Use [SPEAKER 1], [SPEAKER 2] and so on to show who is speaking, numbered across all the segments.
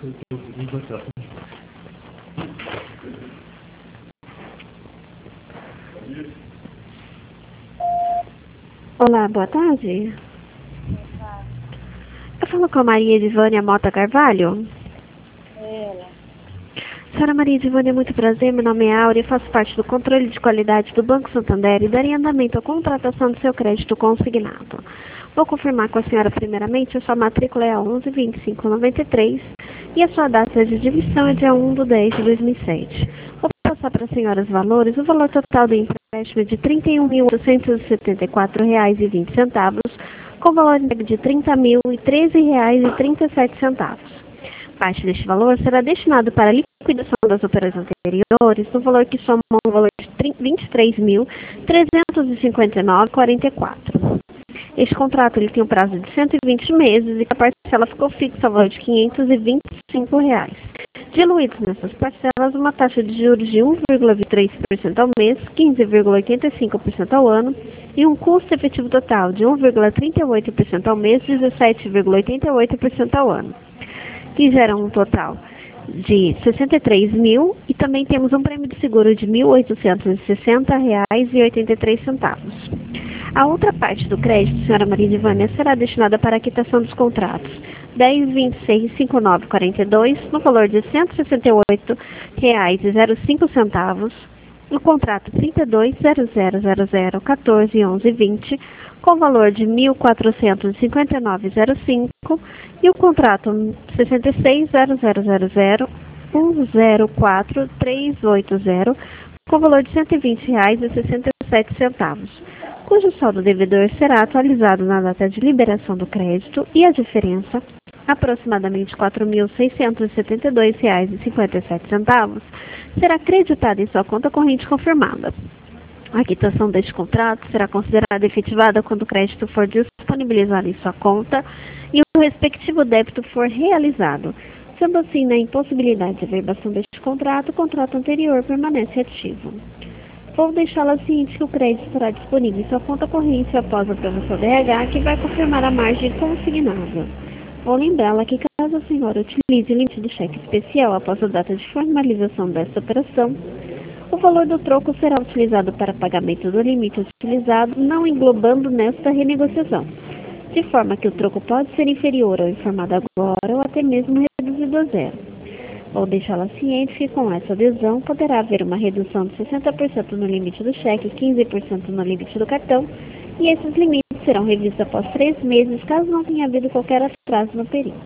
[SPEAKER 1] Olá, boa tarde. Eu falo com a Maria Edivânia Mota Carvalho.
[SPEAKER 2] Ela.
[SPEAKER 1] Senhora Maria Edivânia, muito prazer. Meu nome é Áurea e faço parte do controle de qualidade do Banco Santander e darei andamento à contratação do seu crédito consignado. Vou confirmar com a senhora primeiramente, a sua matrícula é a 112593 e a sua data de demissão é dia 1/10/2007. Vou passar para a senhora os valores. O valor total do empréstimo é de R$ 31.874,20, com valor de R$ 30.013,37. Parte deste valor será destinado para a liquidação das operações anteriores, no valor que soma um valor de R$ 23.359,44. Este contrato ele tem um prazo de 120 meses e a parcela ficou fixa ao valor de R$ 525. Diluídos nessas parcelas, uma taxa de juros de 1,23% ao mês, 15,85% ao ano e um custo efetivo total de 1,38% ao mês, 17,88% ao ano, que geram um total de 63 mil, e também temos um prêmio de seguro de R$ 1.860,83. A outra parte do crédito, senhora Maria Edivânia, será destinada para a quitação dos contratos 10.26.5942, no valor de R$ 168,05, o contrato 32.000014.11.20, com valor de R$ 1.459,05, e o contrato 66.0000104380, com valor de R$ 120,67, cujo saldo devedor será atualizado na data de liberação do crédito e a diferença, aproximadamente R$ 4.672,57, será acreditada em sua conta corrente confirmada. A quitação deste contrato será considerada efetivada quando o crédito for disponibilizado em sua conta e o respectivo débito for realizado. Sendo assim, na impossibilidade de averbação deste contrato, o contrato anterior permanece ativo. Vou deixá-la ciente que o crédito estará disponível em sua conta corrente após a aprovação do RH, que vai confirmar a margem consignada. Vou lembrá-la que caso a senhora utilize o limite de cheque especial após a data de formalização desta operação, o valor do troco será utilizado para pagamento do limite utilizado, não englobando nesta renegociação, de forma que o troco pode ser inferior ao informado agora ou até mesmo reduzido a zero. Vou deixá-la ciente que com essa adesão poderá haver uma redução de 60% no limite do cheque, 15% no limite do cartão, e esses limites serão revistos após 3 meses, caso não tenha havido qualquer atraso no período.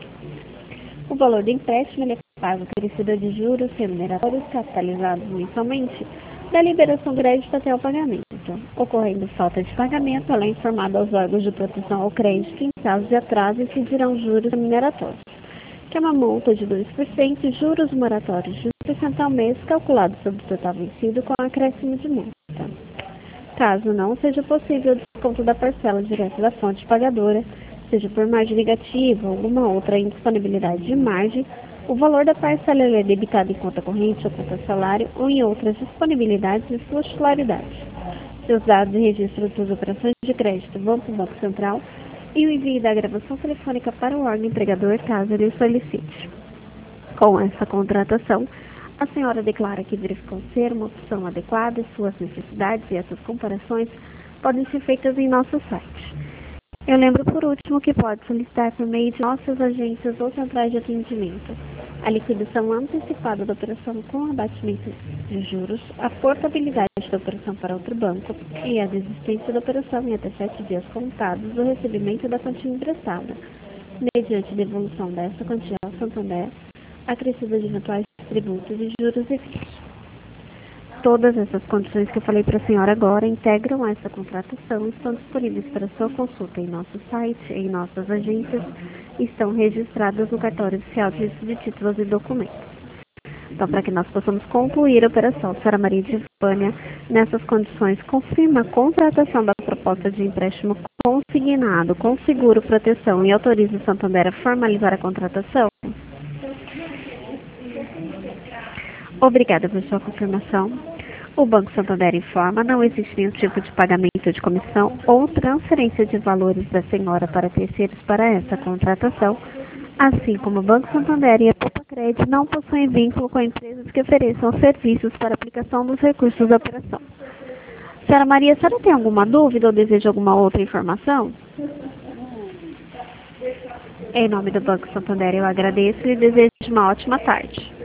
[SPEAKER 1] O valor do empréstimo ele é pago acrescido de juros remuneratórios capitalizados mensalmente da liberação do crédito até o pagamento. Ocorrendo falta de pagamento, ela é informada aos órgãos de proteção ao crédito em caso de atraso incidirão juros remuneratórios, que é uma multa de 2% e juros moratórios de 1% ao mês, calculado sobre o total vencido com acréscimo de multa. Caso não seja possível o desconto da parcela direto da fonte pagadora, seja por margem negativa ou alguma outra indisponibilidade de margem, o valor da parcela é debitado em conta corrente ou conta salário ou em outras disponibilidades de sua titularidade. Seus dados e registro das operações de crédito vão para o Banco Central e o envio da gravação telefônica para o órgão empregador, caso ele solicite. Com essa contratação, a senhora declara que verificou ser uma opção adequada às suas necessidades, e essas comparações podem ser feitas em nosso site. Eu lembro, por último, que pode solicitar por meio de nossas agências ou centrais de atendimento a liquidação antecipada da operação com abatimento de juros, a portabilidade da operação para outro banco e a desistência da operação em até 7 dias contados do recebimento da quantia emprestada, mediante devolução dessa quantia ao Santander, acrescida de eventuais tributos e juros e FIIs. Todas essas condições que eu falei para a senhora agora integram essa contratação e estão disponíveis para sua consulta em nosso site, em nossas agências, e estão registradas no cartório oficial de registro de títulos e documentos. Então, para que nós possamos concluir a operação, a senhora Maria Edivânia, nessas condições, confirma a contratação da proposta de empréstimo consignado com seguro, proteção e autoriza o Santander a formalizar a contratação? Obrigada por sua confirmação. O Banco Santander informa, não existe nenhum tipo de pagamento de comissão ou transferência de valores da senhora para terceiros para essa contratação, assim como o Banco Santander e a crédito não possuem vínculo com empresas que ofereçam serviços para aplicação dos recursos da operação. Senhora Maria, a senhora tem alguma dúvida ou deseja alguma outra informação? Em nome do Banco Santander, eu agradeço e desejo uma ótima tarde.